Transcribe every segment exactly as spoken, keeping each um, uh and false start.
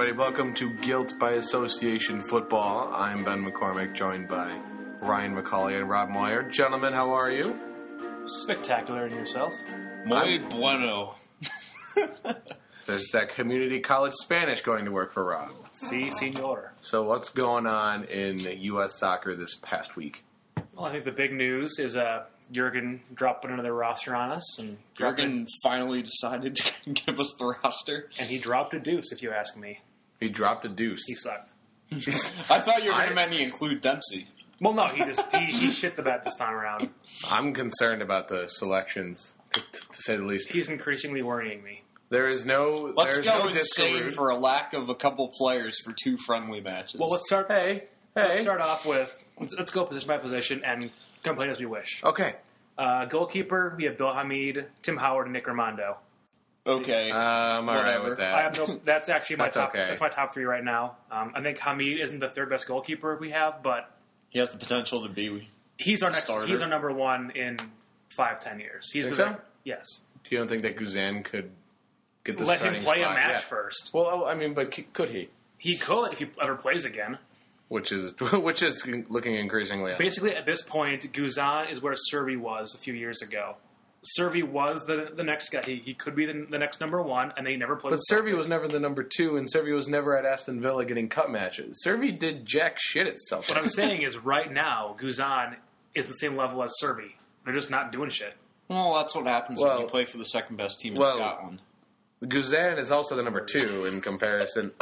everybody. Welcome to Guilt by Association Football. I'm Ben McCormick, joined by Ryan McCauley and Rob Moyer. Gentlemen, how are you? Spectacular in yourself. Muy bueno. There's that community college Spanish going to work for Rob. Si, senor. So what's going on in U S soccer this past week? Well, I think the big news is uh, Jurgen dropped another roster on us. and Jurgen finally decided to give us the roster. And he dropped a deuce, if you ask me. He dropped a deuce. He sucked. I thought you were going to maybe include Dempsey. Well, no, he just he, he shit the bed this time around. I'm concerned about the selections, to, to, to say the least. He's increasingly worrying me. There is no. Let's there is go no insane Discaroo. for a lack of a couple players for two friendly matches. Well, let's start. Hey, hey. Let's start off with let's, let's go position by position and complain as we wish. Okay. Uh, goalkeeper, we have Bill Hamid, Tim Howard, and Nick Raimondo. Okay. Uh, I'm all right Whatever. with that. I have no. That's actually my That's top. okay. That's my top three right now. Um, I think Hamid isn't the third best goalkeeper we have, but He has the potential to be. he's our next. Starter. He's our number one in five, ten years. He's Think the, so? Yes. You don't think that Guzan could get the Let him starting play spot? a match Yeah. first. Well, I mean, but c- could he? He could if he ever plays again. Which is which is looking increasingly. Basically, at this point, Guzan is where Servi was a few years ago. Servi was the the next guy. He, he could be the, the next number one, and they never played. But Servi was never the number two, and Servi was never at Aston Villa getting cup matches. Servi did jack shit itself. What I'm saying is, right now, Guzan is the same level as Servi. They're just not doing shit. Well, that's what happens Well- when you play for the second best team in well- Scotland. Guzan is also the number two in comparison.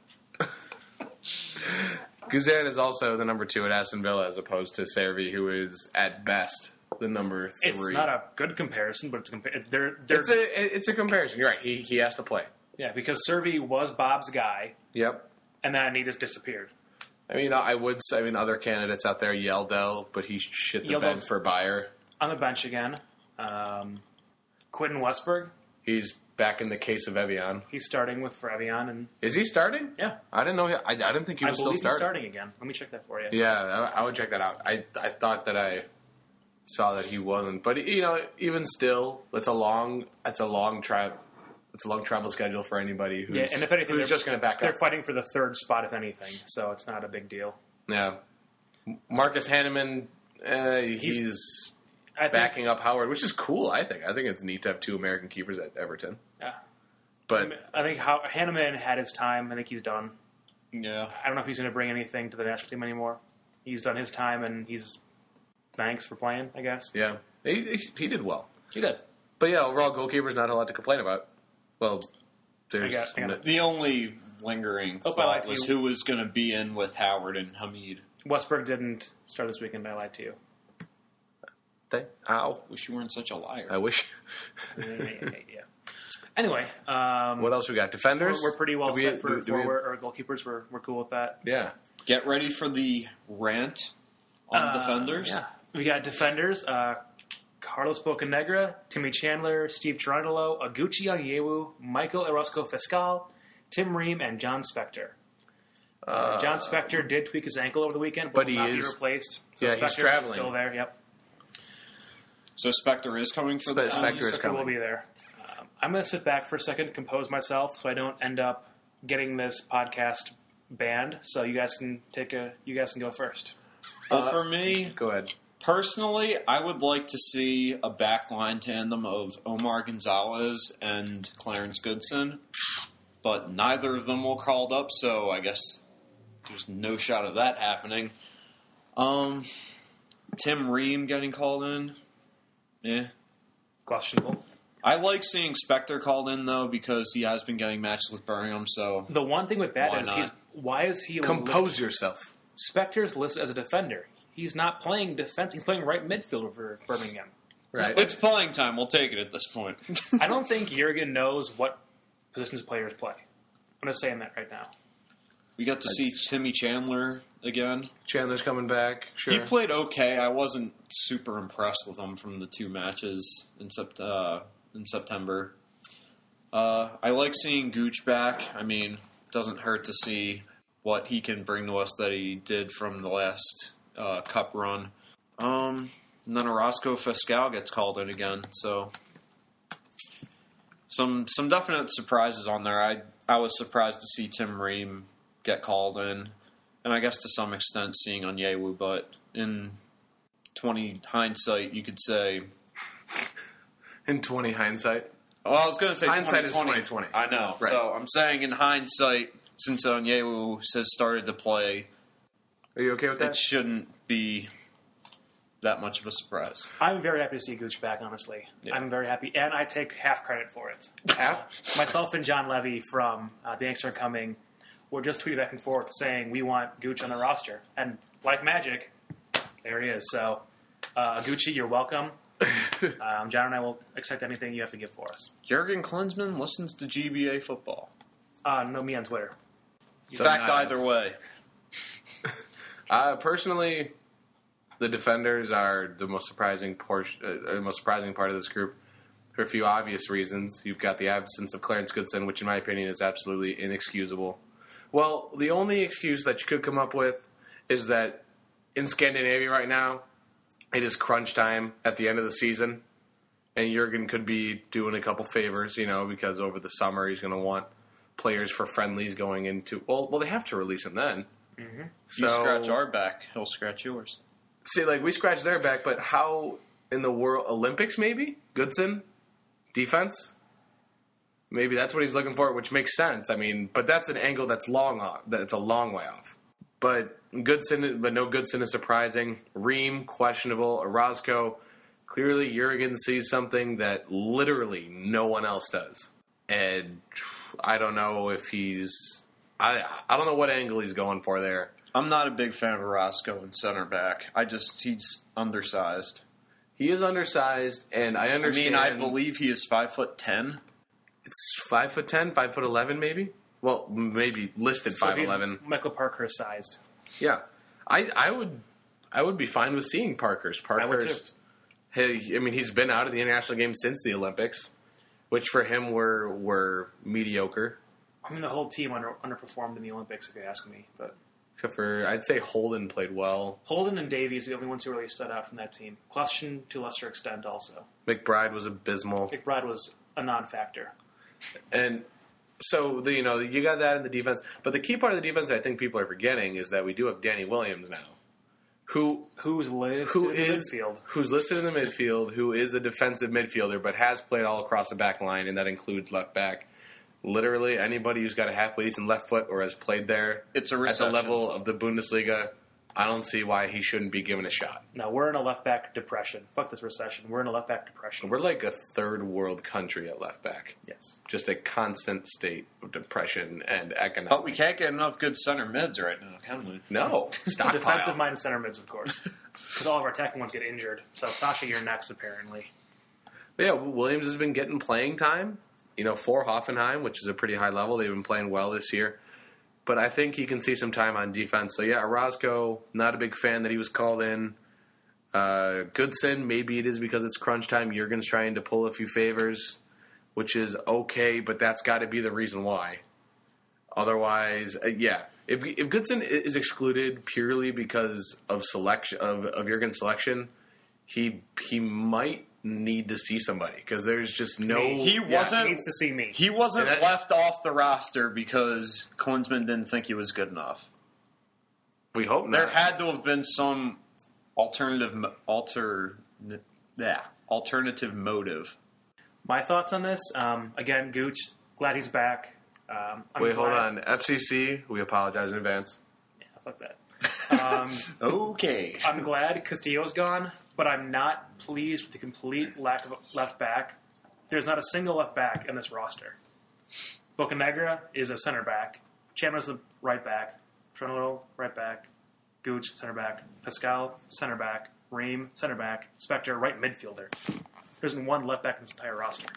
Guzan is also the number two at Aston Villa as opposed to Servi, who is at best the number three. It's not a good comparison, but it's compa- they're they're It's a it's a comparison. You're right. He he has to play. yeah because Servi was Bob's guy, Yep. and then he just disappeared. I mean, I would say, I mean, other candidates out there, Yeldell, but he shit the Yeldell's- bed for Bayer. On the bench again, um, Quentin Westberg. He's back in the case of Evian. He's starting with for Evian, and Is he starting? yeah, I didn't know. He, I, I didn't think he I was still believe he's starting. starting again. Let me check that for you. Yeah, I, I would check that out. I I thought that I saw that he wasn't, but you know, even still, it's a long it's a long tra- it's a long travel schedule for anybody who's, Yeah, and if anything, who's they're- just going to back They're up. fighting for the third spot, if anything, so it's not a big deal. Yeah, Marcus Hanneman, uh, he's, I think, backing up Howard, which is cool. I think. I think it's neat to have two American keepers at Everton. Yeah. But I think how Hanneman had his time. I think he's done. Yeah. I don't know if he's going to bring anything to the national team anymore. He's done his time, and he's thanks for playing, I guess. yeah, he, he did well. He did. But yeah, overall, goalkeeper's not a lot to complain about. Well, there's I got- I got no- it. The only lingering Hope I lied thought to was you. who was going to be in with Howard and Hamid. Westberg didn't start this weekend, but I lied to you. They- Ow! Wish you weren't such a liar. I wish. yeah. Anyway, um, What else we got? Defenders. we're, we're pretty well Do we- set for do- do we- forward or goalkeepers. We're we're cool with that. Yeah. Get ready for the rant on Uh, defenders. Yeah. We got defenders, uh, Carlos Bocanegra, Timmy Chandler, Steve Cherundolo, Aguchi Onyewu, Michael Orozco Fiscal, Tim Ream, and John Spector. Uh, John Spector did tweak his ankle over the weekend, but, but he will not is- be replaced. So yeah, he's Spector is traveling. still there, yep. So Spectre is coming for the Spe- defenders? Spectre is Spector coming. will be there. Um, I'm going to sit back for a second, compose myself, so I don't end up getting this podcast banned. So you guys can take a, you guys can go first. Well, for me, Go ahead. personally, I would like to see a backline tandem of Omar Gonzalez and Clarence Goodson, but neither of them were called up, so I guess there's no shot of that happening. Um, Tim Ream getting called in, yeah. Questionable. I like seeing Spectre called in though because he has been getting matches with Birmingham. So The one thing with that Why is not? he's why is he Compose yourself. Spector's listed as a defender. He's not playing defense. He's playing right midfield for Birmingham. Right. it's playing time. We'll take it at this point. I don't think Jurgen knows what positions players play. I'm just saying that right now. We got to see Timmy Chandler again. Chandler's coming back. Sure. He played okay. I wasn't super impressed with him from the two matches in sept- uh, in September. Uh, I like seeing Gooch back. I mean, it doesn't hurt to see what he can bring to us that he did from the last uh, cup run. Um, and then Orozco Fiscal gets called in again, so some some definite surprises on there. I I was surprised to see Tim Ream get called in, and I guess to some extent seeing Onyewu, but in twenty hindsight, you could say. In twenty hindsight? Well, I was going to say hindsight is twenty twenty twenty. I know. Right. So I'm saying in hindsight, since Onyewu has started to play, Are you okay with that? it shouldn't be that much of a surprise. I'm very happy to see Gooch back, honestly. Yeah. I'm very happy, and I take half credit for it. Half? Myself and John Levy from uh, The Yanks Are Coming were just tweeting back and forth saying we want Gooch on the roster. And like magic, there he is. So, uh, Gucci, you're welcome. um, John and I will accept anything you have to give for us. Jurgen Klinsmann listens to G B A football. Uh, know me on Twitter. In So fact, nice. either way. Uh, personally, the defenders are the most surprising portion, uh, the most surprising part of this group for a few obvious reasons. You've got the absence of Clarence Goodson, which in my opinion is absolutely inexcusable. Well, the only excuse that you could come up with is that in Scandinavia right now, it is crunch time at the end of the season, and Jurgen could be doing a couple favors, you know, because over the summer he's going to want players for friendlies going into. Well, well, they have to release them then. Mm-hmm. If you scratch our back, he'll scratch yours. See, like, we scratch their back, but how in the world? Olympics, maybe? Goodson? Defense? Maybe that's what he's looking for, which makes sense. I mean, but that's an angle that's long off. That's a long way off. But Goodson, but no Goodson is surprising. Ream, questionable. Orozco, clearly Jurgen sees something that literally no one else does. And I don't know if he's... I I don't know what angle he's going for there. I'm not a big fan of Orozco in center back. I just, he's undersized. He is undersized, and I I understand... mean, I believe he is five foot ten. It's five foot ten, five foot eleven, maybe. Well, maybe listed So five he's eleven. Michael Parker sized. Yeah, I I would I would be fine with seeing Parkhurst. I would Parkhurst. Hey, I mean, he's been out of the international game since the Olympics, which for him were were mediocre. I mean, the whole team under, underperformed in the Olympics, if you ask me. But Except for, I'd say Holden played well. Holden and Davies are the only ones who really stood out from that team. Question to a lesser extent, also. McBride was abysmal, McBride was a non-factor. and so the, you know you got that in the defense. But the key part of the defense, I think people are forgetting, is that we do have Danny Williams now, who Who's listed who in the is midfield? who's listed in the midfield, who is a defensive midfielder, but has played all across the back line, and that includes left back. Literally anybody who's got a halfway decent left foot or has played there It's a at the recession. level of the Bundesliga, I don't see why he shouldn't be given a shot. No, we're in a left-back depression. Fuck this recession. We're in a left-back depression. We're like a third world country at left back. yes. Just a constant state of depression and economic. But we can't get enough good center mids right now, can we? No, stop. Defensive-minded center mids, of course. Because all of our attacking ones get injured. So, Sasha, you're next, apparently. Yeah, Williams has been getting playing time. You know, for Hoffenheim, which is a pretty high level. They've been playing well this year. But I think he can see some time on defense. So, yeah, Orozco, not a big fan that he was called in. Uh, Goodson, maybe it is because it's crunch time. Jurgen's trying to pull a few favors, which is okay, but that's got to be the reason why. Otherwise, uh, yeah. If if Goodson is excluded purely because of selection of, of Jurgen's selection, he he might need to see somebody because there's just no... Me. He Yeah. wasn't. He needs to see me. He wasn't And that- left off the roster because Klinsmann didn't think he was good enough. We hope not. There had to have been some alternative, mo- alter, yeah, alternative motive. My thoughts on this, um, again, Gooch, glad he's back. Um, I'm Wait, hold glad- on. F C C, we apologize in advance. Yeah, fuck that. Um, Okay. I'm glad Castillo's gone, but I'm not pleased with the complete lack of a left back. There's not a single left back in this roster. Bocanegra is a center back. Chandler's the right back. Trinolo, right back. Gooch, center back. Pascal, center back. Ream, center back. Spector, right midfielder. There isn't one left back in this entire roster.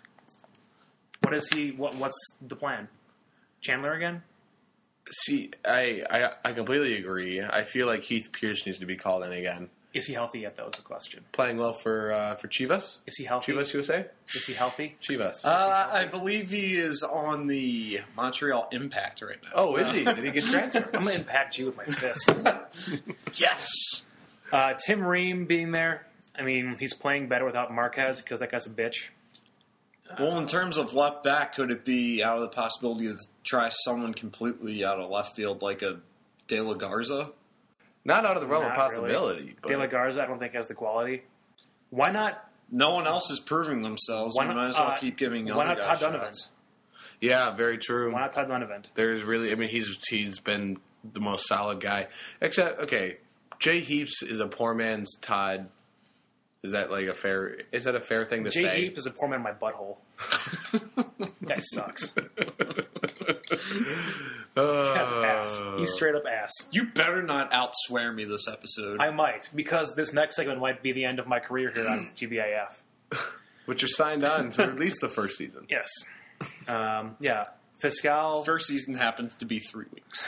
What is he? What, what's the plan? Chandler again? See, I, I I completely agree. I feel like Heath Pierce needs to be called in again. Is he healthy yet, though, is the question. Playing well for uh, for Chivas? Is he healthy? Chivas U S A? Is he healthy? Chivas. Uh, I believe he is on the Montreal Impact right now. oh, is he? Did he get transferred? I'm going to impact you with my fist. Yes. Uh, Tim Ream being there, I mean, he's playing better without Marquez because that guy's a bitch. Well, in terms of left back, could it be out of the possibility to try someone completely out of left field like a De La Garza? Not out of the realm of Not possibility. Really. But De La Garza, I don't think has the quality. Why not? No one else is proving themselves. Why We not, might as well uh, keep giving why other not guys Todd Donovan? shots. yeah, very true. Why not Todd Donovan? There's really, I mean, he's he's been the most solid guy. Except, okay, Jay Heaps is a poor man's Todd. Is that like a fair? Is that a fair thing to Jay say? Heap is a poor man in my butthole. Guy sucks. Uh, Has ass. He's straight up ass. You better not outswear me this episode. I might, because this next segment might be the end of my career here on G B I F. Which you're signed on for at least the first season. Yes. Um, yeah. Fiscal. First season happens to be three weeks.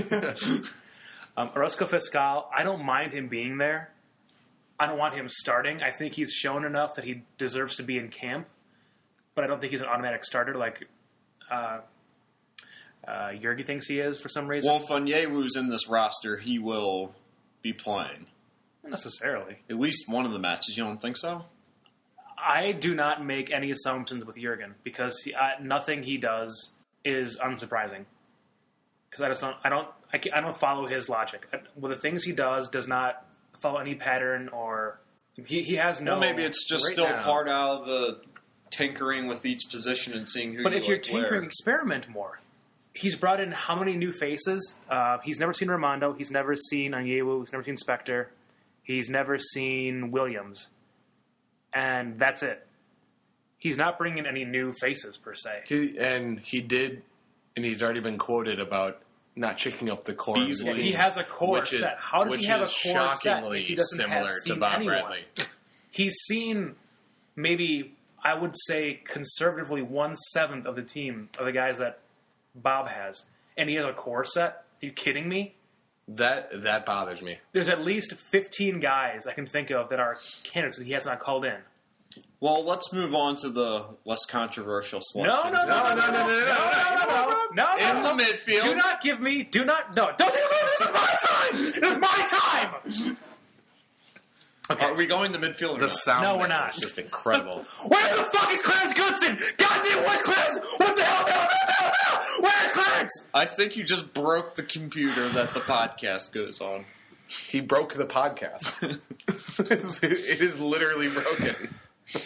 Um, Orozco Fiscal, I don't mind him being there. I don't want him starting. I think he's shown enough that he deserves to be in camp. But I don't think he's an automatic starter like uh, uh, Yergi thinks he is for some reason. Well, if Onyewu's in this roster, he will be playing. Not necessarily. At least one of the matches. You don't think so? I do not make any assumptions with Jurgen because he, uh, nothing he does is unsurprising. Because I just don't, I don't, I, can't, I don't follow his logic. I, well, the things he does does not follow any pattern, or he, he has no. Well, maybe it's just right still now. part out of the tinkering with each position and seeing who. But you if you're like tinkering, where. experiment more. He's brought in how many new faces? Uh, he's never seen Ramondo. He's never seen Onyewu. He's never seen Spector. He's never seen Williams. And that's it. He's not bringing in any new faces, per se. He, and he did, and he's already been quoted about not checking up the core. of the Beasley. team, He has a core which is- set. How does which he have a is core set shockingly if he doesn't similar have to seen Bob anyone? Bradley. He's seen maybe, I would say, conservatively one-seventh of the team, of the guys that Bob has. And he has a core set? Are you kidding me? That that bothers me. There's at least fifteen guys I can think of that are candidates that he has not called in. Well, let's move on to the less controversial No, selections. no, no, no, no, no, no, no, no, no, no, In no, the midfield. Do not give me, do not, no, don't take me, this is my time! This is my time! Okay. Are we going to midfield or The not? sound No, we're there not. is just incredible. Where the fuck is Clarence Goodson? Goddamn, where's Clarence? What the hell, no, no, no, no! Where's Clarence? I think you just broke the computer that the podcast goes on. He broke the podcast. It is literally broken.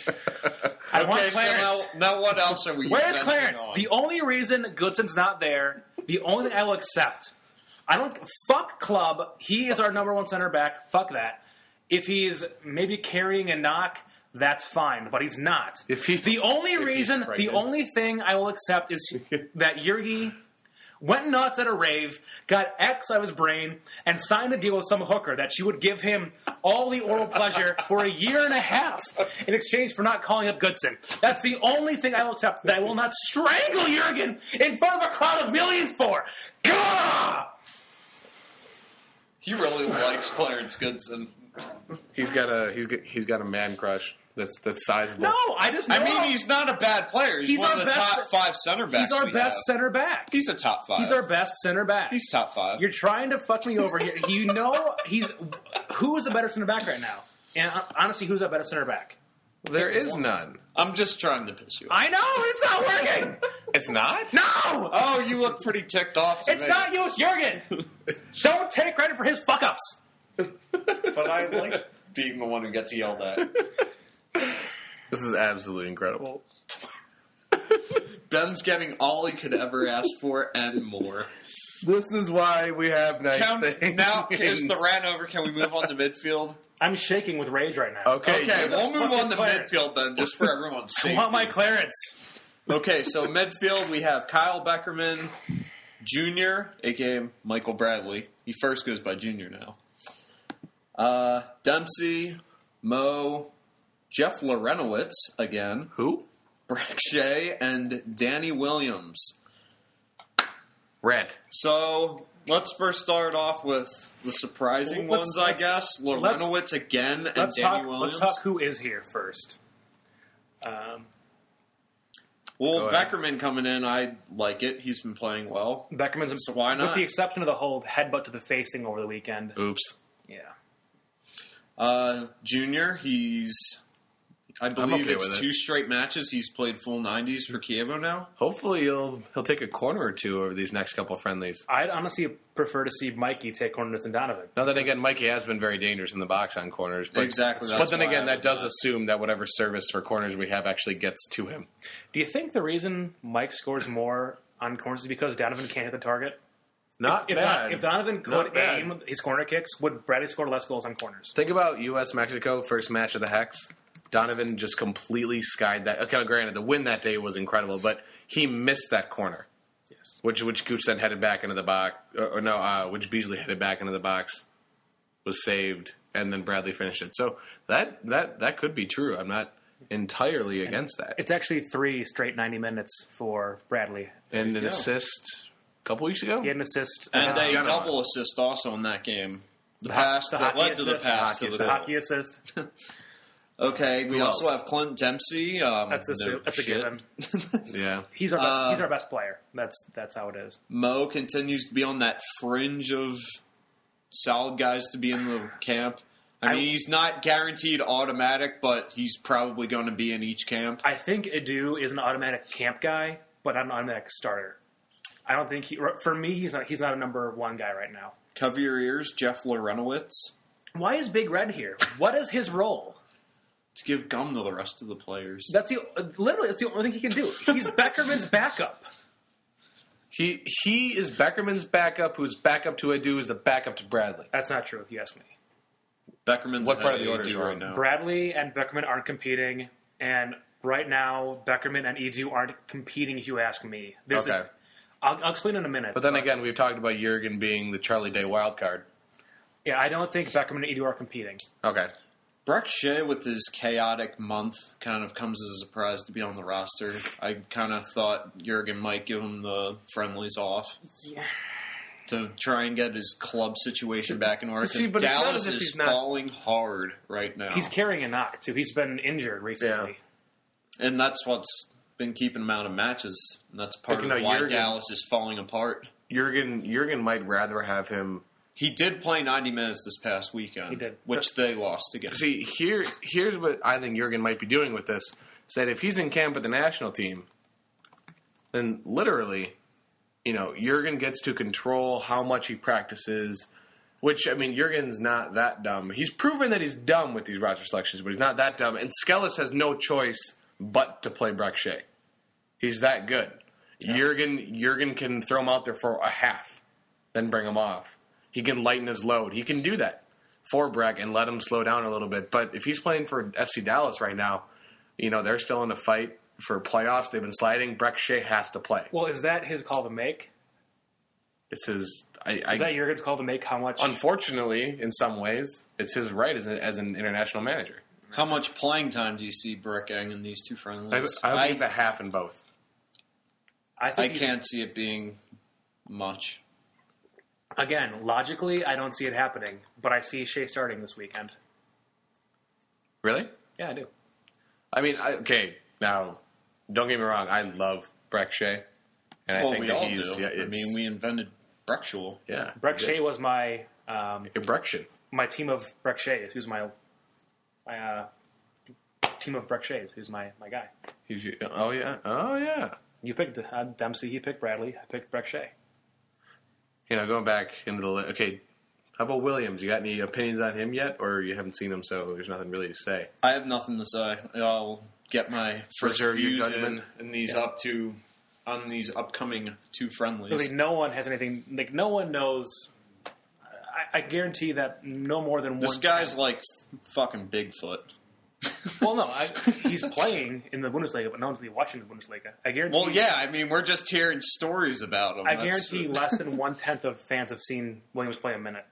I want Okay, so Clarence. now, now what else are we Where's venting Clarence? on? The only reason Goodson's not there, the only thing I will accept, I don't, fuck Club, he is our number one center back, fuck that. If he's maybe carrying a knock, that's fine, but he's not. If he's- the only if he's reason, the pregnant. only thing I will accept is that Yergi went nuts at a rave, got X out of his brain, and signed a deal with some hooker that she would give him all the oral pleasure for a year and a half in exchange for not calling up Goodson. That's the only thing I will accept, that I will not strangle Jurgen in front of a crowd of millions for. Gah! He really likes Clarence Goodson. He's got a he's got, he's got a man crush that's that's sizable. No, I just know. I mean, he's not a bad player. He's, He's one our of the best- top five center backs. He's our we best have. center back. He's a top five. He's our best center back. He's top five. You're trying to fuck me over here. You know he's who's a better center back right now? And uh, honestly, who's a better center back? There is none. I'm just trying to piss you off. I know it's not working. It's not? No, Oh, you look pretty ticked off. to it's me. not you. It's Jurgen. Don't take credit for his fuck ups. But I like being the one who gets yelled at. This is absolutely incredible. Ben's getting all he could ever ask for and more. This is why we have nice Count, things. now, is the rant over? Can we move on to midfield? I'm shaking with rage right now. Okay, Okay, good. we'll move fuck on is to Clarence? midfield then, just for everyone's I sake. want my Clarence. Okay, so midfield, we have Kyle Beckerman Junior, a k a. Michael Bradley. He first goes by Junior now. Uh, Dempsey, Mo, Jeff Lorenowitz again, Who? Brack Shea, and Danny Williams. Red. So let's first start off with the surprising Let's- ones, I let's- guess. let's- Lorenowitz again and Let's Danny talk. Williams. Let's talk who is here first. Um, well, Go ahead. Beckerman coming in, I like it. He's been playing well. Beckerman's So why with not? the exception of the whole headbutt to the face thing over the weekend. Oops. Yeah. Uh, Junior, he's I believe okay it's with it. two straight matches. He's played full nineties for Kievo now. Hopefully he'll he'll take a corner or two over these next couple of friendlies. I'd honestly prefer to see Mikey take corners than Donovan. Now then again, Mikey has been very dangerous in the box on corners. But, Exactly, But that's then why again, I that would does not. assume that whatever service for corners we have actually gets to him. Do you think the reason Mike scores more on corners is because Donovan can't hit the target? Not If, bad. Don, if Donovan Not could bad. aim his corner kicks, would Bradley score less goals on corners? Think about U S Mexico, first match of the Hex. Donovan just completely skied that. Okay, granted, the win that day was incredible, but he missed that corner. Yes. Which which Gooch then headed back into the box, or, or no, uh, which Beasley headed back into the box, was saved, and then Bradley finished it. So that that that could be true. I'm not entirely against that. It's actually three straight ninety minutes for Bradley. And an go. assist a couple weeks ago. He had an assist. And uh, a Genoa. double assist also in that game. The The pass ho- the that hockey led to the assist. pass Hockey to the the goal. hockey assist. Okay, we Who also else? have Clint Dempsey. Um, That's a no that's a shit. given. Yeah. He's our best, Uh, he's our best player. That's that's how it is. Mo continues to be on that fringe of solid guys to be in the camp. I I- mean, he's not guaranteed automatic, but he's probably going to be in each camp. I think Edu is an automatic camp guy, but not an automatic starter. I don't think he. For me, he's not. He's not a number one guy right now. Cover your ears, Jeff Lorenowitz, Why is Big Red here? What is his role? to give gum to the rest of the players. That's the literally. That's the only thing he can do. He's Beckerman's backup. He he is Beckerman's backup, who's backup to Edu, who's the backup to Bradley. That's not true, if you ask me. Beckerman's What part ahead of the order is Edu right wrong? now. Bradley and Beckerman aren't competing, and right now Beckerman and Edu aren't competing. If you ask me, There's Okay. a, I'll, I'll explain in a minute. But then again, we've talked about Jurgen being the Charlie Day wild card. yeah, I don't think Beckerman and Edu are competing. Okay. Breck Shea, with his chaotic month, kind of comes as a surprise to be on the roster. I kind of thought Jurgen might give him the friendlies off Yeah. to try and get his club situation back in order. See, Because but it's not Dallas as if is he's not- falling hard right now. He's carrying a knock too. He's been injured recently. and that's what's been keeping him out of matches. And that's part Like, of you know, why Jurgen- Dallas is falling apart. Jurgen Jurgen might rather have him. He did play ninety minutes this past weekend, He did. which they lost again. See, here here's what I think Jurgen might be doing with this. Is that if he's in camp with the national team, then literally, you know, Jurgen gets to control how much he practices. Which, I mean, Jurgen's not that dumb. He's proven that he's dumb with these roster selections, but he's not that dumb. And Skellis has no choice but to play Breck Shea. He's that good. Jurgen Jurgen can throw him out there for a half, then bring him off. He can lighten his load. He can do that for Breck and let him slow down a little bit. But if he's playing for F C Dallas right now, you know, they're still in a fight for playoffs. They've been sliding. Breck Shea has to play. Well, is that his call to make? It's his... I, Is I, that Jurgen's call to make? How much? Unfortunately, in some ways, it's his right as, a, as an international manager. How much playing time do you see Breck getting in these two I, friendlies? I think it's a half in both. I I think he's- can't see it being much. Again, logically, I don't see it happening, but I see Shea starting this weekend. Really? Yeah, I do. I mean, I, okay, now, don't get me wrong. I love Breck Shea. And I well, think we that all he's... do. Yeah, I it's- mean, we invented Breckshul. Yeah. Breck Shea was my um, You're Breckshire. my team of Breck Shays, who's my my uh, team of Breck Shays, who's my, my guy. He's, oh, yeah. Oh, yeah. You picked uh, Dempsey, he picked Bradley, I picked Breck Shea. You know, going back into the... Okay, how about Williams? You got any opinions on him yet? Or you haven't seen him, so there's nothing really to say? I have nothing to say. I'll get my first Reserve your views in, judgment. in these Yeah. up to on these upcoming two friendlies. Really, no one has anything, like, no one knows. I, I guarantee that no more than This one. guy's like f- fucking Bigfoot. Well, no, I, he's playing in the Bundesliga, but no one's really watching the Bundesliga. I guarantee. Well, yeah, I mean, we're just hearing stories about him. I That's- guarantee less than one tenth of fans have seen Williams play a minute.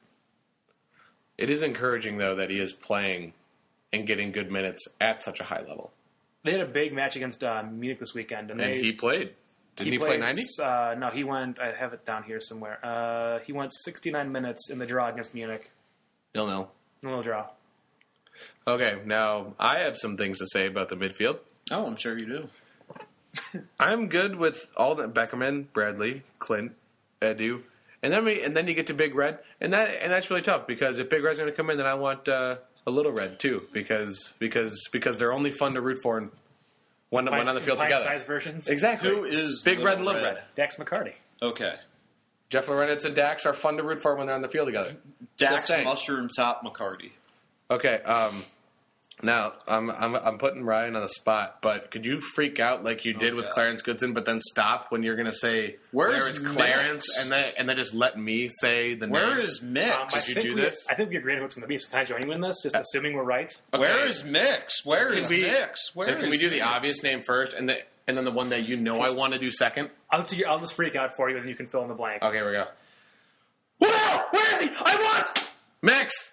It is encouraging, though, that he is playing and getting good minutes at such a high level. They had a big match against uh, Munich this weekend, and, And they, he played. Didn't he, play played, ninety? Uh, no, he went. I have it down here somewhere. Uh, he went sixty-nine minutes in the draw against Munich. No, no. A little draw. Okay, now I have some things to say about the midfield. Oh, I'm sure you do. I'm good with all the Beckerman, Bradley, Clint, Edu, and then we and then you get to Big Red, and that and that's really tough because if Big Red's going to come in, then I want uh, a little red too, because because because they're only fun to root for when when on the field together. Size versions. Exactly. Who is Big Little Red and Little Red? Red? Dax McCarty. Okay. Jeff Lorenitz and Dax are fun to root for when they're on the field together. Just Dax saying. Mushroom Top McCarty. Okay. Um, now I'm I'm I'm putting Ryan on the spot, but could you freak out like you did Oh, with God. Clarence Goodson, but then stop when you're going to say Where's where is Clarence, Mix? and then and then just let me say the Where name? is Mix? Um, I Did you think do we, this? I think we agreed on what's going to be. So can I join you in this? Just assuming we're right. Where is Mix? Where Can is we- Mix? Where And can is we do the Mix? obvious name first, and the and then the one that you know I want to do second? I'll, do your- I'll just freak out for you, and you can fill in the blank. Okay, here we go. Wow! Where is he? I want Mix.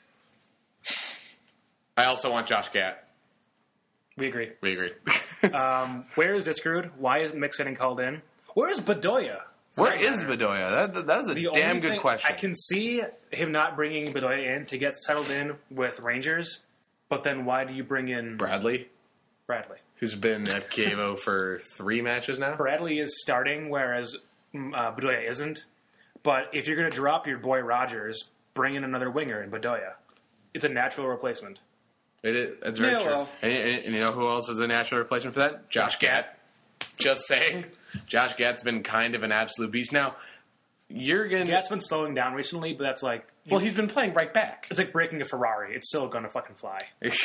I also want Josh Gatt. We agree. We agree. Um, where is Discrude? Why isn't Mix getting called in? Where is Bedoya? Where is Bedoya? That, that is a The damn only good thing- question. I can see him not bringing Bedoya in to get settled in with Rangers, but then why do you bring in Bradley, Bradley? who's been at Kievo for three matches now. Bradley is starting, whereas mm, uh, Bedoya isn't. But if you're going to drop your boy Rogers, bring in another winger in Bedoya. It's a natural replacement. It is. That's very Yeah, true. well. And, and- and you know who else is a natural replacement for that? Josh Gatt. Just saying. Josh Gatt's been kind of an absolute beast. Now, Jurgen... Gat's been slowing down recently, but that's like well, he's been playing right back. it's like breaking a Ferrari. It's still going to fucking fly.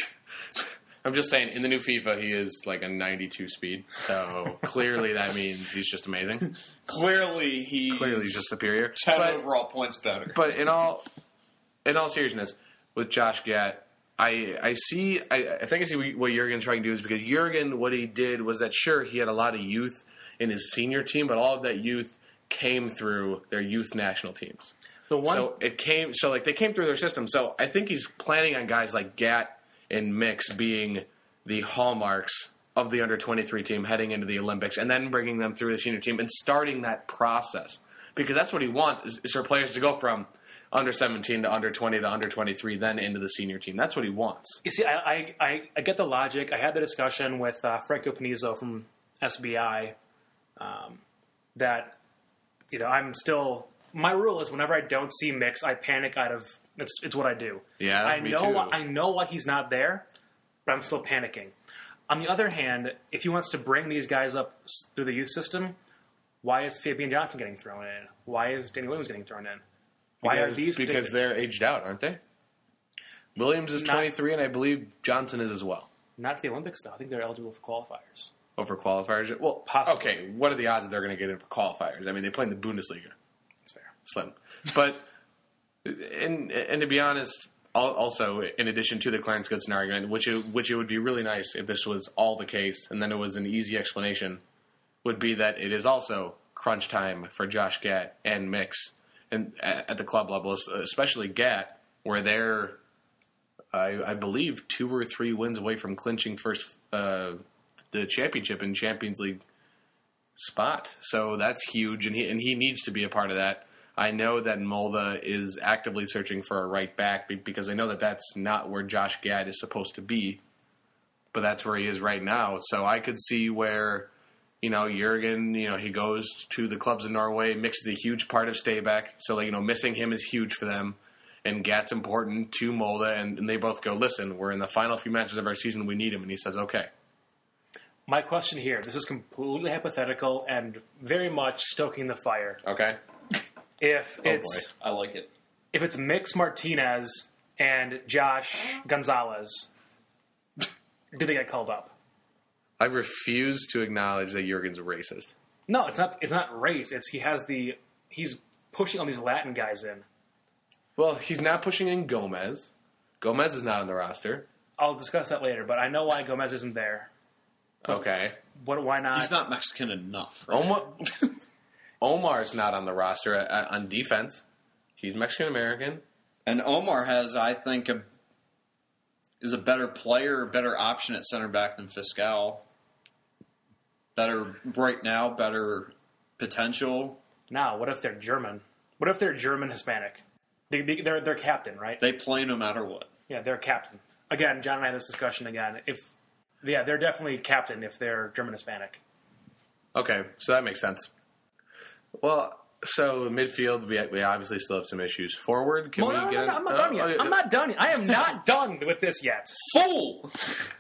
I'm just saying, in the new FIFA, he is like a ninety-two speed. So clearly that means he's just amazing. Clearly, he's Clearly he's just superior. ten But- overall points better. But in all, in all seriousness, with Josh Gatt, I I see. I, I think I see what Jurgen's trying to do is because Jurgen, what he did was that sure he had a lot of youth in his senior team, but all of that youth came through their youth national teams. The one So it came. So like they came through their system. So I think he's planning on guys like Gatt and Mix being the hallmarks of the under twenty-three team heading into the Olympics, and then bringing them through the senior team and starting that process because that's what he wants is, is for players to go from under seventeen to under twenty to under twenty-three, then into the senior team. That's what he wants. You see, I, I, I, I get the logic. I had the discussion with uh, Franco Panizo from S B I um, that, you know, I'm still... My rule is whenever I don't see Mix, I panic out of... It's, it's what I do. Yeah, I me know too. Why, I know why he's not there, but I'm still panicking. On the other hand, if he wants to bring these guys up s- through the youth system, why is Fabian Johnson getting thrown in? Why is Danny Williams getting thrown in? Why because, are these because particular- they're aged out, aren't they? Williams is Not- twenty-three, and I believe Johnson is as well. Not for the Olympics, though. I think they're eligible for qualifiers. Over qualifiers. Well, Possibly. okay. What are the odds that they're going to get in for qualifiers? I mean, they play in the Bundesliga. That's fair. Slim. But, and, and to be honest, al- also, in addition to the Clarence Goodson argument, which it, which it would be really nice if this was all the case, and then it was an easy explanation, would be that it is also crunch time for Josh Gatt and Mix and at, at the club level, especially Gatt, where they're, I, I believe, two or three wins away from clinching first uh, the championship in Champions League spot. So that's huge, and he and he needs to be a part of that. I know that Molde is actively searching for a right back be- because I know that that's not where Josh Gatt is supposed to be, but that's where he is right now. So I could see where, you know, Jurgen, you know, he goes to the clubs in Norway, Mix is a huge part of Stayback, so like, you know, missing him is huge for them, and Gatt's important to Molde, and, and they both go, listen, we're in the final few matches of our season, we need him, and he says, okay. My question here, this is completely hypothetical and very much stoking the fire. Okay? If Oh, it's I like it. if it's Mix Martinez and Josh Gonzalez, do they get called up? I refuse to acknowledge that Jurgen's a racist. No, it's not. It's not race. It's he has the he's pushing all these Latin guys in. Well, he's not pushing in Gomez. Gomez is not on the roster. I'll discuss that later, but I know why Gomez isn't there. Okay. What? Why not? He's not Mexican enough. Right? Omar, Omar's not on the roster uh, on defense. He's Mexican American. And Omar has, I think, a is a better player, a better option at center back than Fiscal. Better right now, better potential. Now, what if they're German? What if they're German Hispanic? They, they, they're they're captain, right? They play no matter what. Yeah, they're captain. Again, John and I had this discussion again. If yeah, they're definitely captain if they're German Hispanic. Okay, so that makes sense. Well, So midfield, we, we obviously still have some issues. Forward, can Well, we no, no, get? no, I'm not oh, done yet. oh, I'm not done yet. I am not done with this yet. Fool!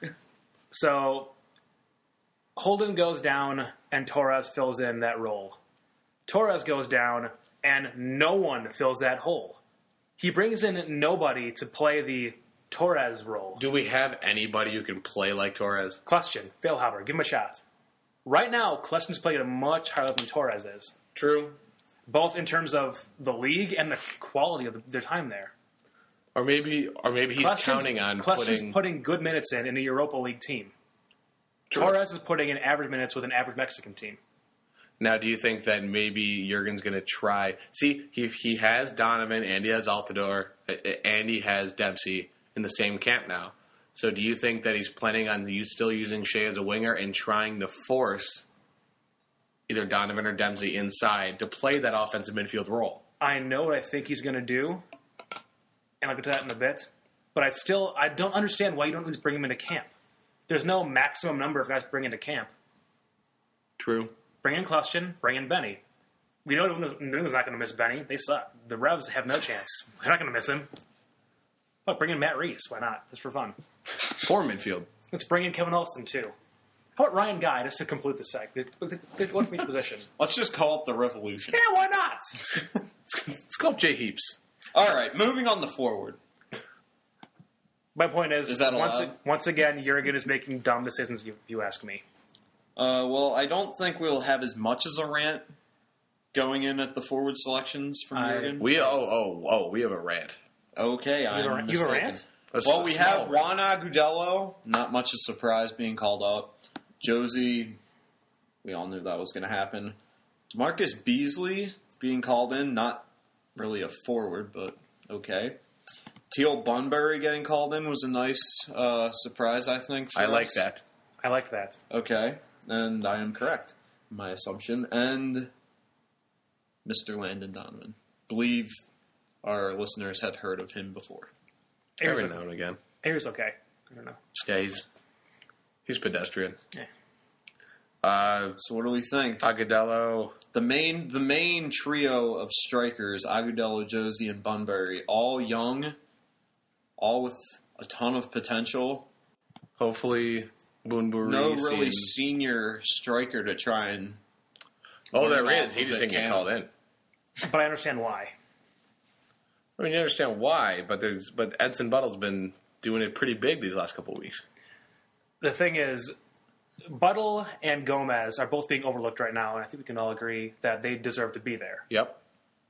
So, Holden goes down, and Torres fills in that role. Torres goes down, and no one fills that hole. He brings in nobody to play the Torres role. Do we have anybody who can play like Torres? Question, Feilhaber, give him a shot. Right now, Kleston's playing at a much higher level than Torres is, True. both in terms of the league and the quality of the, their time there. Or maybe, or maybe he's Kleston's- counting on Kleston's putting. putting good minutes in in a Europa League team. True. Torres is putting in average minutes with an average Mexican team. Now, do you think that maybe Jurgen's going to try? See, he he has Donovan and he has Altidore uh, and he has Dempsey in the same camp now. So, do you think that he's planning on you still using Shea as a winger and trying to force either Donovan or Dempsey inside to play that offensive midfield role? I know what I think he's going to do, and I'll get to that in a bit. But I still I don't understand why you don't at least bring him into camp. There's no maximum number of guys to bring into camp. True. Bring in Kleston, bring in Benny. We know New England's not going to miss Benny. They suck. The Revs have no chance. They're not going to miss him. But bring in Matt Reese. Why not? Just for fun. For midfield. Let's bring in Kevin Olsen, too. How about Ryan Guy, just to complete the sec? What's each position? Let's just call up the Revolution. Yeah, why not? Let's call up Jay Heaps. All right, moving on to forward. My point is, Is that once, allowed? once again, Jurgen is making dumb decisions, if you ask me. Uh, well, I don't think we'll have as much as a rant going in at the forward selections from I- Jurgen. We oh oh oh we have a rant. Okay, You have a- I'm you have a mistaken. rant? A Well, s- we small have rant. Juan Agudelo. Not much of a surprise being called up. Josie, we all knew that was going to happen. Marcus Beasley being called in. Not really a forward, but okay. Teal Bunbury getting called in was a nice uh, surprise, I think. For I like us. that. I like that. Okay, and I am correct in my assumption. And Mister Landon Donovan. Believe our listeners have heard of him before. Ayer's, Every now and again. Ayer's okay. I don't know. Yeah, he's he's pedestrian. Yeah. Uh, So what do we think? Agudelo. The main the main trio of strikers, Agudelo, Josie, and Bunbury, all young, all with a ton of potential. Hopefully, Boonbury. No really and- senior striker to try and... Oh, there run is. off He of just the didn't get camp. called in. But I understand why. I mean, you understand why, but there's but Edson Buttle's been doing it pretty big these last couple of weeks. The thing is, Buttle and Gomez are both being overlooked right now, and I think we can all agree that they deserve to be there. Yep,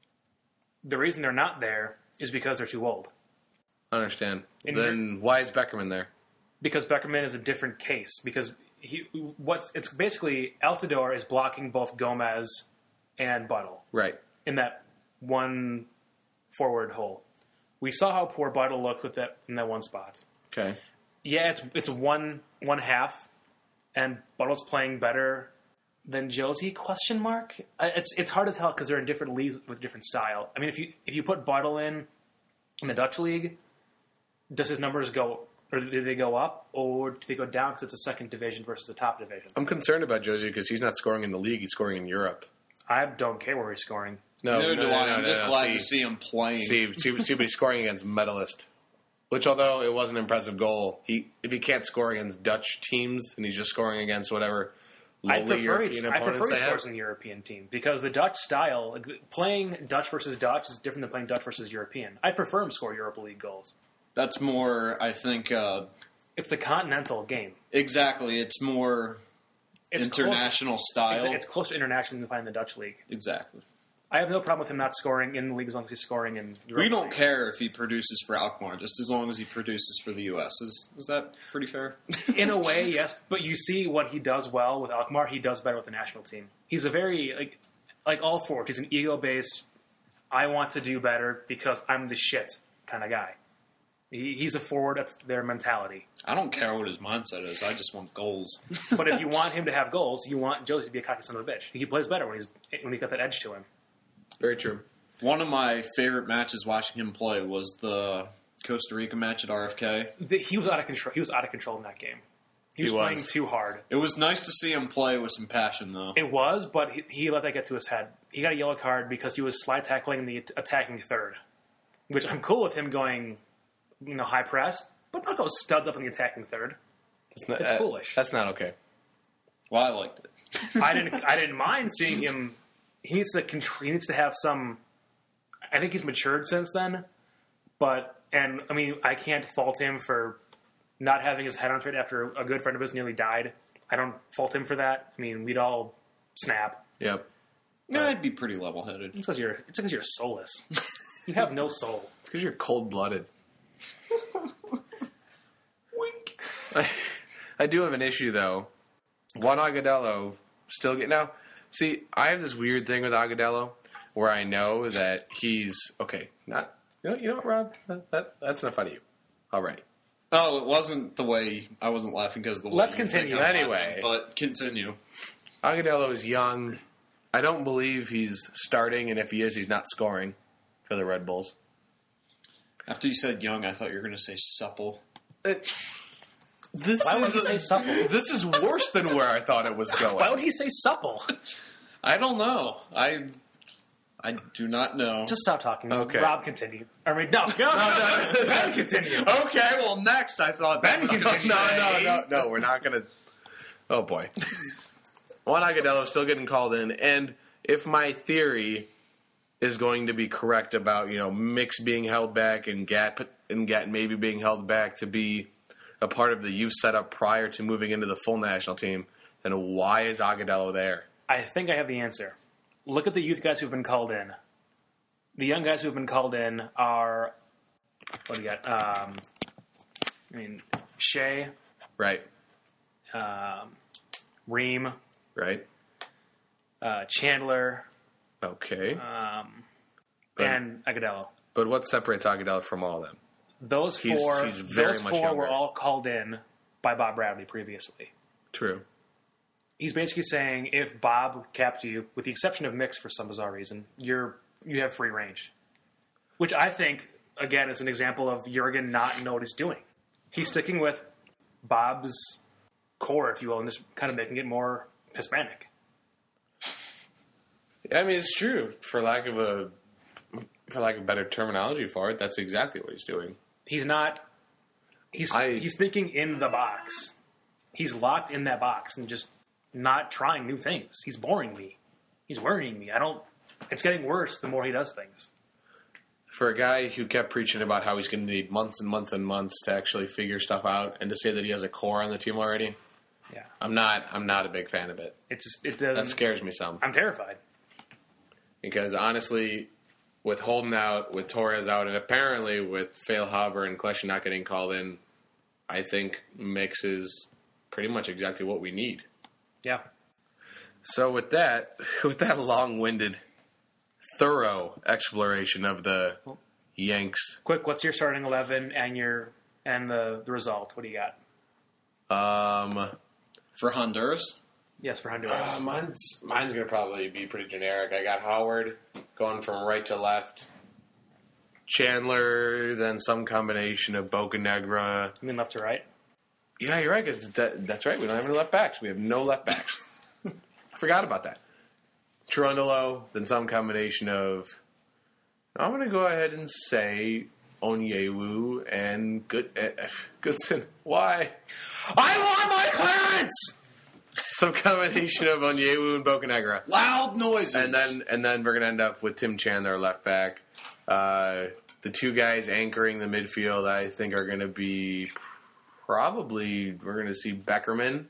The reason they're not there is because they're too old. I understand. And Then why is Beckerman there? Because Beckerman is a different case. Because he, what's it's basically Altidore is blocking both Gomez and Buttle Right. in that one forward hole. We saw how poor Buttle looked with that in that one spot. Okay. Yeah, it's it's one one half, and Buttle's playing better than Josie? Question mark. Uh, It's it's hard to tell because they're in different leagues with different style. I mean, if you if you put Buttle in in the Dutch league, does his numbers go or do they go up or do they go down because it's a second division versus a top division? I'm concerned about Josie because he's not scoring in the league; he's scoring in Europe. I don't care where he's scoring. No, Neither no, do no, I. no, I'm no, just no. glad see, to see him playing. See, see, see, but he's scoring against medalist. Which, although it was an impressive goal, he if he can't score against Dutch teams and he's just scoring against whatever I lowly prefer, European he, I opponents prefer he they have. scores in the European team because the Dutch style, like, playing Dutch versus Dutch is different than playing Dutch versus European. I prefer him score Europa League goals. That's more, I think, uh, It's the continental game. exactly. It's more It's international close, style. It's, it's closer international than playing the Dutch league. exactly. I have no problem with him not scoring in the league as long as he's scoring in Europa We don't League. care if he produces for Alkmaar, just as long as he produces for the U S. Is is that pretty fair? In a way, yes, but you see what he does well with Alkmaar, he does better with the national team. He's a very, like, like all forwards, he's an ego-based, I want to do better because I'm the shit kind of guy. He, he's a forward, that's their mentality. I don't care what his mindset is. I just want goals. But if you want him to have goals, you want Josie to be a cocky son of a bitch. He plays better when he's when he's got that edge to him. Very true. One of my favorite matches watching him play was the Costa Rica match at R F K. The, he was out of control. He was out of control in that game. He was, He was. playing too hard. It was nice to see him play with some passion, though. It was, but he, he let that get to his head he got a yellow card because he was slide tackling the attacking third, which I'm cool with him going, you know, high press, but not those studs up in the attacking third. It's, not, It's uh, foolish. That's not okay. Well, I liked it. I didn't. I didn't mind seeing him. He needs to. Contr- he needs to have some. I think he's matured since then, but and I mean I can't fault him for not having his head on straight after a good friend of his nearly died. I don't fault him for that. I mean we'd all snap. Yep. Yeah, I'd be pretty level-headed. It's because you're. It's because you're soulless. You have no soul. It's because you're cold-blooded. Wink. I, I do have an issue, though. Juan Agudelo still get now. See, I have this weird thing with Agudelo where I know that he's okay. Not you know, you know what, Rob? That, that that's not funny. Alrighty. Oh, it wasn't the way I wasn't laughing because of the way Let's you think continue. I'm Anyway. laughing, but continue. Agudelo is young. I don't believe he's starting, and if he is, he's not scoring for the Red Bulls. After you said young, I thought you were going to say supple. It, this Why would is he say supple? This is worse than where I thought it was going. Why would he say supple? I don't know. I I do not know. Just stop talking. Okay. Rob, continue. I mean, no, no, no, no. Ben, continue. Okay, well, next I thought Ben that was can gonna continue. No, say- no, no, no. We're not going to. Oh boy. Juan Agudelo is still getting called in, and if my theory is going to be correct about you know Mix being held back and Gat and Gat maybe being held back to be a part of the youth setup prior to moving into the full national team, then why is Agudelo there? I think I have the answer. Look at the youth guys who've been called in. The young guys who've been called in are, what do you got? Um, I mean, Shea, Right, um, Ream, right, uh, Chandler, okay. um, But- and Agudelo. But what separates Agudelo from all of them? Those He's- four, he's very those much four younger. were all called in by Bob Bradley previously. True. He's basically saying if Bob capped you, with the exception of Mix for some bizarre reason, you're you have free range. Which I think, again, is an example of Jurgen not knowing what he's doing. He's sticking with Bob's core, if you will, and just kind of making it more Hispanic. I mean, it's true. For lack of a, for lack of better terminology for it, that's exactly what he's doing. He's not. He's I- he's thinking in the box. He's locked in that box and just not trying new things. He's boring me. He's worrying me. I don't. It's getting worse the more he does things. For a guy who kept preaching about how he's going to need months and months and months to actually figure stuff out, and to say that he has a core on the team already, Yeah, I'm not. I'm not a big fan of it. it's just it doesn't. That scares me some. I'm terrified. Because honestly, with Holden out, with Torres out, and apparently with Failhaber and Klesha not getting called in, I think Mix is pretty much exactly what we need. Yeah. So with that, with that long-winded, thorough exploration of the Yanks, Quick, what's your starting eleven and your and the, the result? What do you got? um, For Honduras? Yes, for Honduras. uh, mine's mine's gonna probably be pretty generic. I got Howard going from right to left, Chandler, then some combination of Bocanegra. I mean, left to right. Yeah, you're right. 'Cause that, that's right. We don't have any left backs. We have no left backs. I forgot about that. Trundolo, then some combination of. I'm going to go ahead and say Onyewu and Good uh, Goodson. Why? I want my clearance. Some combination of Onyewu and Bocanegra. Loud noises! And then and then we're going to end up with Tim Chandler, left back. Uh, the two guys anchoring the midfield, I think, are going to be probably, we're going to see Beckerman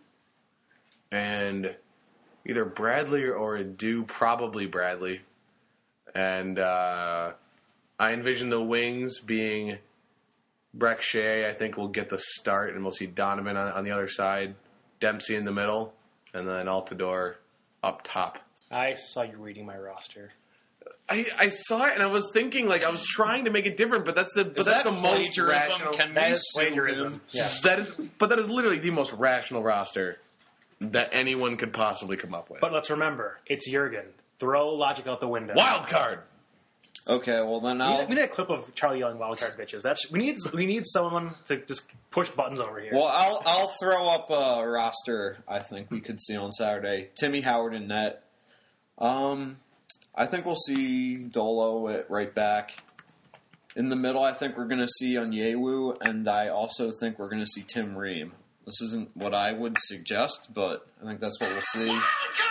and either Bradley or Adu, probably Bradley. And uh, I envision the wings being Breck Shea, I think, will get the start, and we'll see Donovan on, on the other side, Dempsey in the middle, and then Altidore up top. I saw you reading my roster. I, I saw it and I was thinking, like, I was trying to make it different, but that's the but Is that's that the most plagiarism? rational. Can That we is sue plagiarism. him? Yeah. That is, but that is literally the most rational roster that anyone could possibly come up with. But let's remember, it's Jurgen. Throw logic out the window. Wild card. Okay, well then We I'll... need, we need a clip of Charlie yelling "wildcard bitches." That's we need. We need someone to just push buttons over here. Well, I'll I'll throw up a roster I think we could see on Saturday. Timmy Howard in net. Um, I think we'll see Dolo at right back. In the middle, I think we're going to see Onyewu, and I also think we're going to see Tim Ream. This isn't what I would suggest, but I think that's what we'll see.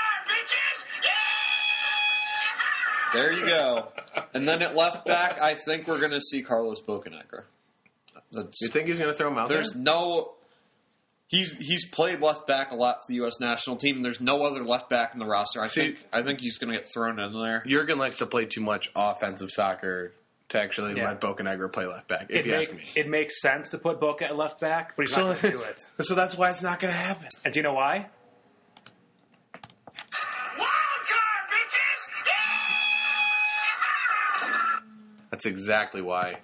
There you go. And then at left back, I think we're going to see Carlos Bocanegra. That's, You think he's going to throw him out there's there? no... He's he's played left back a lot for the U S national team, and there's no other left back in the roster. I See, think I think he's going to get thrown in there. Jurgen likes to play too much offensive soccer to actually Yeah. let Bocanegra play left back, if It, you make, ask me. it makes sense to put Boca at left back, but he's So, not going to do it. so that's why it's not going to happen. And do you know why? That's exactly why.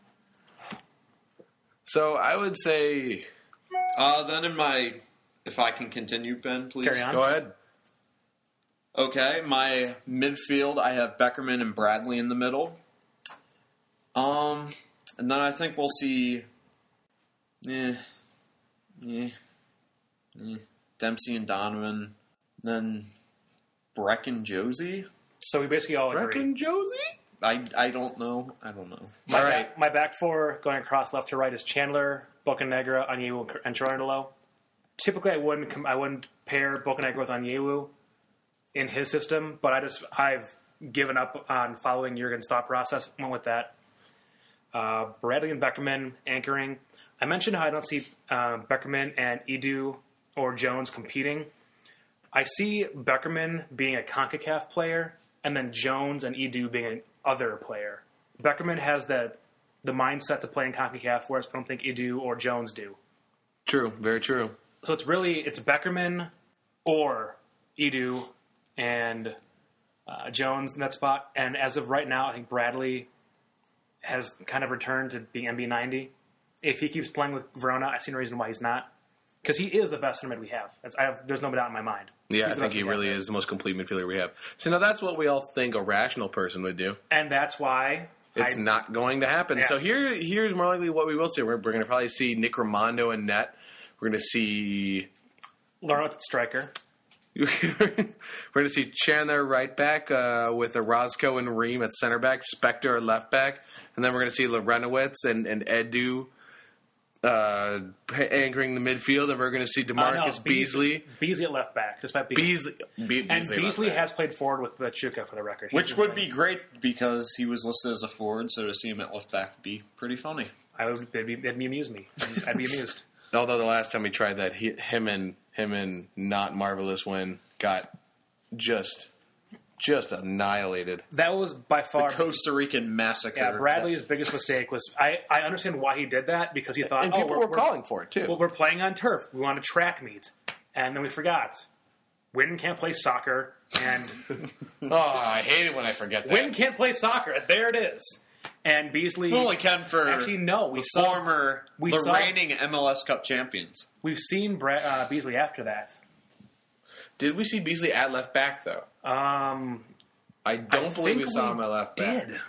So I would say, Uh, then in my... If I can continue, Ben, please. Carry on. go ahead. Okay, my midfield, I have Beckerman and Bradley in the middle. Um, and then I think we'll see, eh, eh, eh, Dempsey and Donovan. Then Breck and Josie. So we basically all agree. Reckon Josie? I, I don't know. I don't know. My, All back, right. my back four going across left to right is Chandler, Bocanegra, Onyewu, and Cherundolo. Typically, I wouldn't com- I wouldn't pair Bocanegra with Onyewu in his system, but I just I've given up on following Jurgen's thought process. Went with that. Uh, Bradley and Beckerman anchoring. I mentioned how I don't see uh, Beckerman and Edu or Jones competing. I see Beckerman being a CONCACAF player, and then Jones and Edu being an other player. Beckerman has the the mindset to play in CONCACAF, whereas I don't think Edu or Jones do. True, very true. So it's really it's Beckerman or Edu and uh, Jones in that spot. And as of right now, I think Bradley has kind of returned to being M B ninety. If he keeps playing with Verona, I see no reason why he's not. Because he is the best center mid we have. That's, I have. There's no doubt in my mind. Yeah, He's I the think best he we have really there. is the most complete midfielder we have. So now that's what we all think a rational person would do. And that's why It's I, not going to happen. So Yes. here, here's more likely what we will see. We're, we're going to probably see Nick Raimondo in net. We're going to see learn at striker. we're going to see Chandler right back uh, with Orozco and Ream at center back, Spector at left back, and then we're going to see Lorenowitz and, and Edu uh, anchoring the midfield, and we're going to see Uh, no, DeMarcus Beasley. Beasley at left back, despite being Beasley, Be- and Beasley, Beasley left back. has played forward with Pachuca for the record. He's Which been would be playing. great because he was listed as a forward, so to see him at left back would be pretty funny. I would it'd be, it'd be amuse me. I'd be amused. Although the last time we tried that, he, him and him and not marvelous win got just just annihilated. That was by far Costa Rican massacre. yeah. Bradley's biggest mistake was I, I understand why he did that because he thought And oh, people we're, were we're- calling for it too. Well, we're playing on turf. We want a track meet, and then we forgot. Wynn can't play soccer, and oh, I hate it when I forget that. Wynn can't play soccer. There it is. And Beasley. We only can for Actually, no. We the saw, former, we the saw- reigning M L S Cup champions. we've seen Bra- uh, Beasley after that. Did we see Beasley at left back though? Um, I don't I believe we think saw we him at left back. did.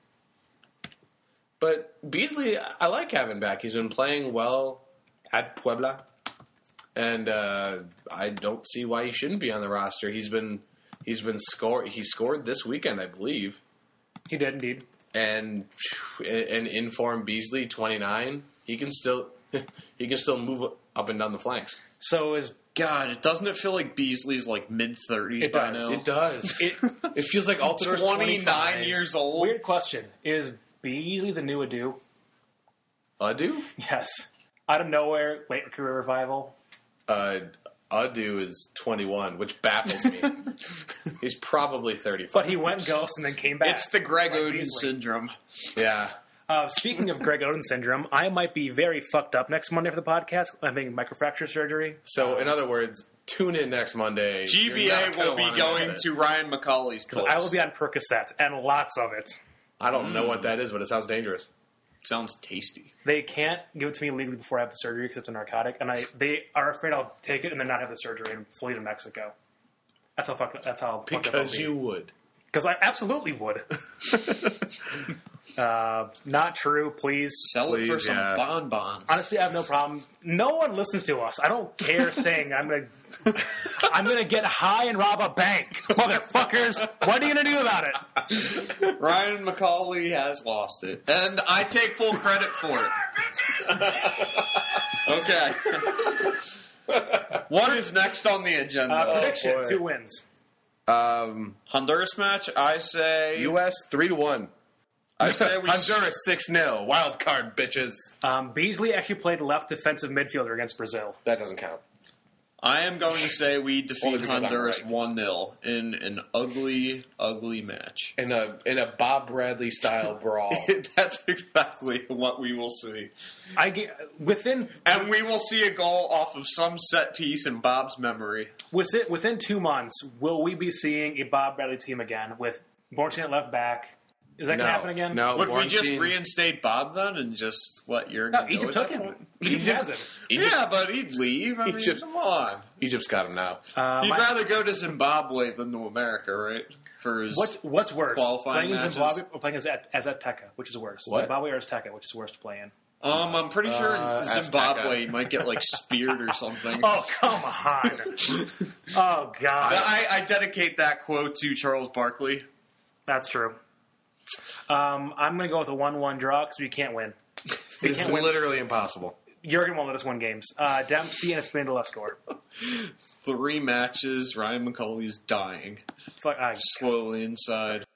But Beasley, I like having back. He's been playing well at Puebla, and uh, I don't see why he shouldn't be on the roster. He's been he's been score he scored this weekend, I believe, He did indeed. and an informed Beasley, twenty-nine, he can still he can still move up and down the flanks. So is God, doesn't it feel like Beasley's like mid thirties It by does. now? It does. it, It feels like Altidor's twenty-nine twenty-five. years old. weird question? Is Beasley the new Adu? Adu? Yes. Out of nowhere, late career revival. Uh, Adu is twenty-one, which baffles me. He's probably thirty-five. But he went ghost and then came back. It's the Greg Like Oden Beasley. syndrome. Yeah. Uh, speaking of Greg Oden syndrome, I might be very fucked up next Monday for the podcast. I'm having microfracture surgery. So, in other words, tune in next Monday. G B You're A not gonna will be wanna going miss it. to Ryan McCauley's place. I will be on Percocet, and lots of it. I don't know what that is, but it sounds dangerous. Sounds tasty. They can't give it to me legally before I have the surgery because it's a narcotic, and I they are afraid I'll take it and then not have the surgery and flee to Mexico. That's how fucked. That's how fucked up I'll Because be. you would. Because I absolutely would. uh, not true, please. Sell Please, it for some yeah. bonbons. Honestly, I have no problem. No one listens to us. I don't care saying I'm gonna I'm gonna get high and rob a bank. Motherfuckers, what are you gonna do about it? Ryan McCauley has lost it. And I take full credit for it. Okay. What is next on the agenda? Uh, predictions, boy. who wins? Um, Honduras match, I say... U S three to one. I say we... Honduras six nil. Wild card, bitches. Um, Beasley actually played left defensive midfielder against Brazil. That doesn't count. I am going to say we Only defeat because I'm Honduras right. one nil in an ugly, ugly match. In a in a Bob Bradley style brawl. That's exactly what we will see. I get, within And we will see a goal off of some set piece in Bob's memory. within within two months, will we be seeing a Bob Bradley team again with Bornstein at left back? Is that No, going to happen again? no. Would we just Bornstein- reinstate Bob then and just let Jurgen No, go Egypt at took that him. point? Egypt, Egypt- has it. Egypt, Yeah, but he'd leave. I mean, Egypt- come on. Egypt's got him now. Uh, He'd my- rather go to Zimbabwe than to America, right? For his What's what's worse, qualifying playing in matches? Zimbabwe or playing as at, as Azteca, which is worse? What? Zimbabwe or Azteca, which is worse to play in? Um, I'm pretty sure Uh, Zimbabwe Azteca. might get like speared or something. Oh come on! Oh god, I, I dedicate that quote to Charles Barkley. that's true. Um, I'm going to go with a one-one draw because we can't win. We It's can't win. literally impossible. Jurgen won't let us win games. Uh, Dempsey and Espindola score. Three matches. Ryan McCauley's dying Fuck, uh, slowly inside.